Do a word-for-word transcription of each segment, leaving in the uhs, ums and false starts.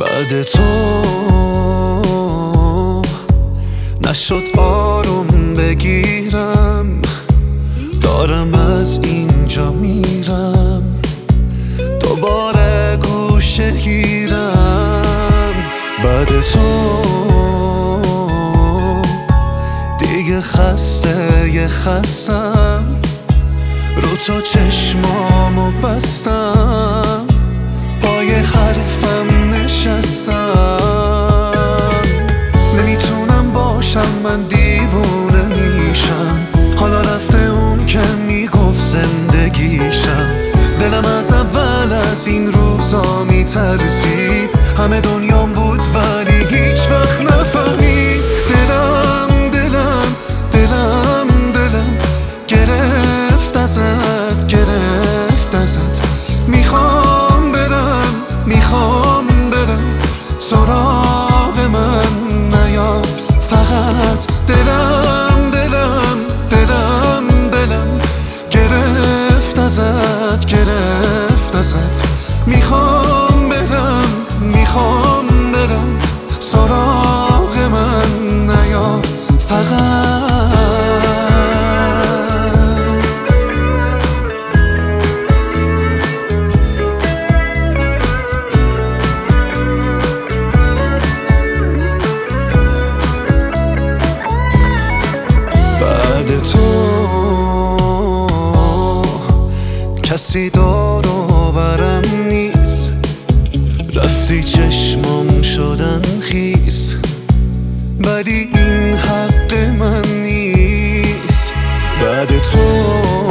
بعد تو نشد آروم بگیرم، دارم از اینجا میرم، دوباره گوشه گیرم. بعد تو دیگه خسته یه خستم، رو تو چشمامو بستم، پای حرفم نشستم. نمیتونم باشم، من دیوونه میشم، حالا رفته اون که میگفت زندگیشم. دلم از اول از این روزا میترسید، همه دنیام بود ولی هیچ وقت نفهمید. دلم دلم دلم دلم گرفت ازت، گرفت ازت. میخوام برم میخوام برم، سراغ من نیا فقط. دلم دلم دلم دلم گرفت ازت، گرفت ازت. میخوام برم میخوام برم، سراغ من نیا فقط. بعد تو کسی دور و برم نیست، رفتی چشمام شدن خیس، ولی این حق من نیست. بعد تو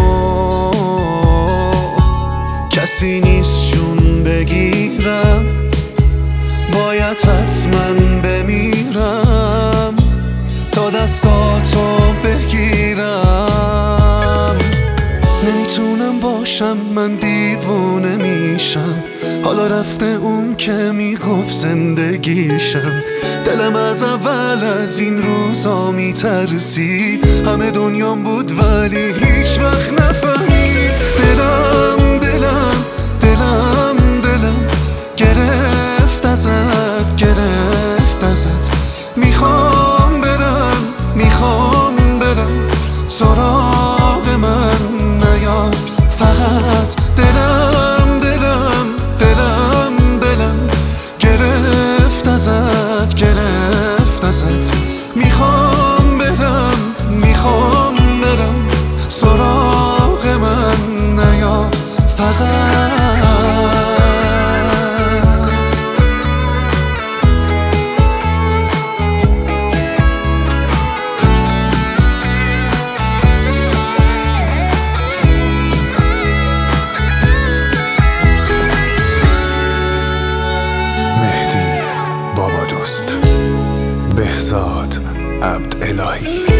کسی نیست جون بگیرم، باید حتما بمیرم تا دستاتو بگیرم. نمیتونم باشم، من دیوونه میشم، حالا رفته اون که میگفت زندگیشم. دلم از اول از این روزا میترسید، همه دنیام بود ولی هیچ وقت نفهمید. دلم دلم دلم دلم گرفت ازت، گرفت ازت. میخوام برم میخوام برم، سراغ من نیا فقط. دلم دلم دلم دلم گرفت ازت، گرفت ازت. میخوام برم میخوام برم، سراغ من نیا فقط. بهزاد عبدالهی.